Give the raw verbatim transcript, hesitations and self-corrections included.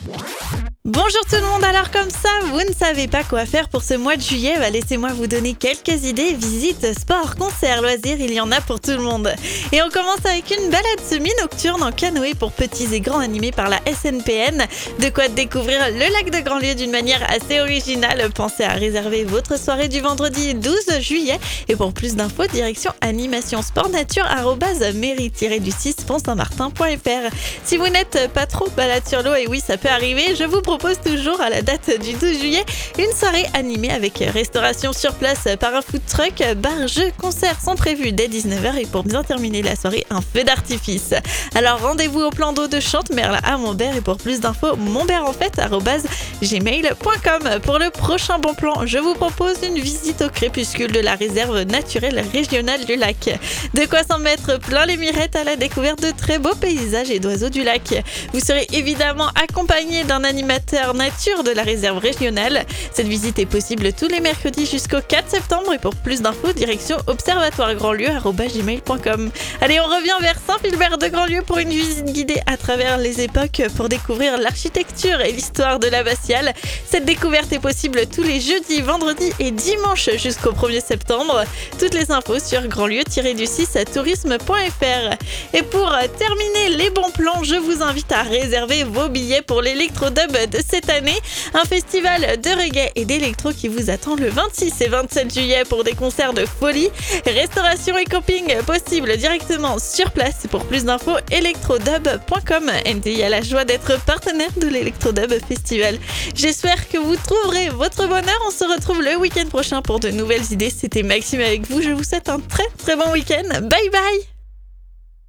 Bonjour tout le monde, alors comme ça, vous ne savez pas quoi faire pour ce mois de juillet, bah laissez-moi vous donner quelques idées. Visites, sport, concerts, loisirs, il y en a pour tout le monde. Et on commence avec une balade semi-nocturne en canoë pour petits et grands animée par la S N P N. De quoi découvrir le lac de Grandlieu d'une manière assez originale. Pensez à réserver votre soirée du vendredi douze juillet. Et pour plus d'infos, direction animation sport nature arobase mairie du six pont saint martin point f r. Si vous n'êtes pas trop balade sur l'eau, et oui ça peut arriver, je vous propose toujours à la date du douze juillet une soirée animée avec restauration sur place par un food truck, bar, jeux, concerts sont prévus dès dix-neuf heures et pour bien terminer la soirée, un feu d'artifice. Alors rendez-vous au plan d'eau de Chantemerle à Montbert et pour plus d'infos, montbertenfête arobase gmail point com. Pour le prochain bon plan, je vous propose une visite au crépuscule de la réserve naturelle régionale du lac. De quoi s'en mettre plein les mirettes à la découverte de très beaux paysages et d'oiseaux du lac. Vous serez évidemment accompagné d'un animateur nature de la réserve régionale. Cette visite est possible tous les mercredis jusqu'au quatre septembre et pour plus d'infos, direction observatoire grandlieu arobase gmail point com. Allez, on revient vers Saint-Philbert de Grandlieu pour une visite guidée à travers les époques pour découvrir l'architecture et l'histoire de l'abbatiale. Cette découverte est possible tous les jeudis, vendredis et dimanches jusqu'au premier septembre. Toutes les infos sur grandlieu du six tourisme point f r. Et pour terminer les bons plans, je vous invite à réserver vos billets pour l'électrodub de cette année, un festival de reggae et d'électro qui vous attend le vingt-six et vingt-sept juillet pour des concerts de folie, restauration et camping possible directement sur place. Pour plus d'infos, electrodub point com. M T I a la joie d'être partenaire de l'Electrodub Festival. J'espère que vous trouverez votre bonheur. On se retrouve le week-end prochain pour de nouvelles idées. C'était Maxime avec vous. Je vous souhaite un très très bon week-end. Bye bye.